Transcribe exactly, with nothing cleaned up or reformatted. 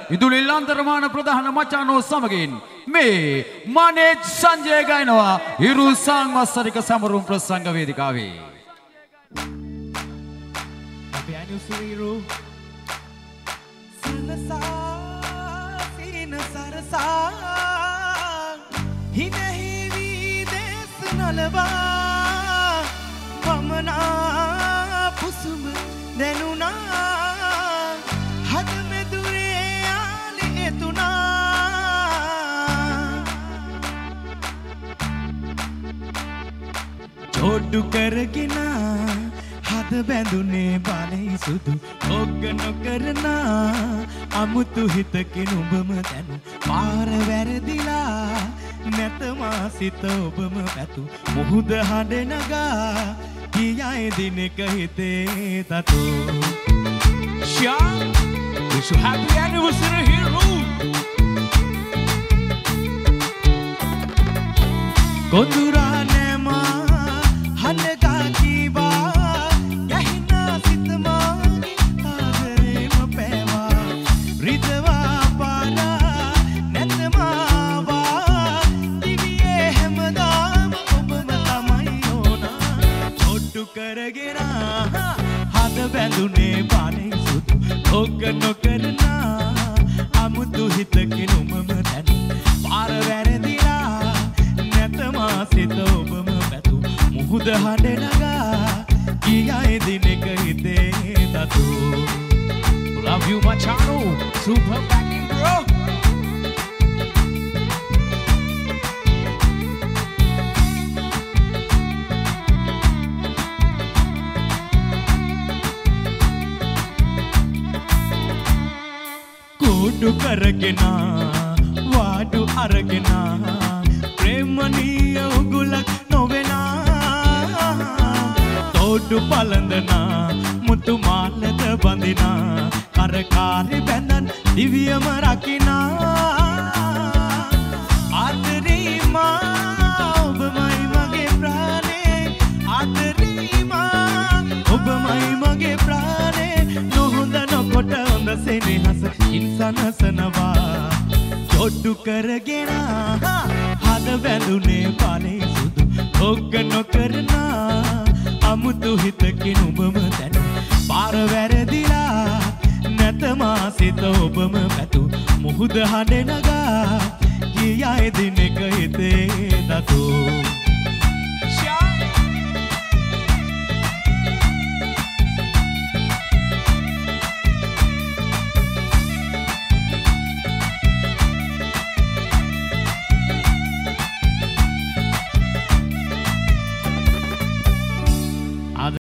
ඉදුලි ලන්තරමාන ප්‍රධාන මචානෝ සමගින් මේ මනේජ් සංජය ගයනවා හිරු සංවත්සරික සමරුම් ප්‍රසංග වේදිකාවේ. අපි අනුසුරිරු සනසා සින සරසා හිනෙහි විදේශ නලවා පමනා පුසුම දැනුණා හද මෙදුරේ යාලේ තුනා ජෝඩු කරගෙන හද බැඳුනේ බලයි සුදු ඔග්ග නොකරනා අමුතු හිතකින් උඹම දැනු පාර වැරදිලා නැතමා සිත ඔබම පැතු මුහුද හඬ නගා ගියයි දිනක හිතේ තතු Shyam, wish you happy anniversary Hiru Gondura nema hanaga kiwa yahina sitma aadare ma pewa ridwa para netma wa diviye hemdam obma tamai ona chottu karagena hada bandune bane sudu ogga nokarna amutu hitakin umama dan para වැරදිලා සිත ඔබම පැතු මුහුද හඬ නගා ගියයි දිනක හිතේ තතු Love you Machano super backing bro කුඩු කරගෙන වාඩු අරගෙන ප්‍රේමනීය උගුලක් නොවෙනා තෝඩු පලඳනා මුතු මාලද බඳිනා කරකාරි බැඳන් දිවියම රකිනා ආදරීමා ඔබමයි මගේ ප්‍රාණේ ආදරීමා ඔබමයි මගේ ප්‍රාණේ නොහොඳ නොකොට හොඳ සෙනෙහස ඉන්සනසනවා චොට්ටු කරගෙන හද වැඳුනේ පානේ සුදු ඔග්ග නොකරනා අමුතු හිතකින් උඹම දැනු පාර වැරදිලා නැතමා සිත ඔබම පැතු මුහුද හඬ නගා ගියයි දිනක හිතේ දතු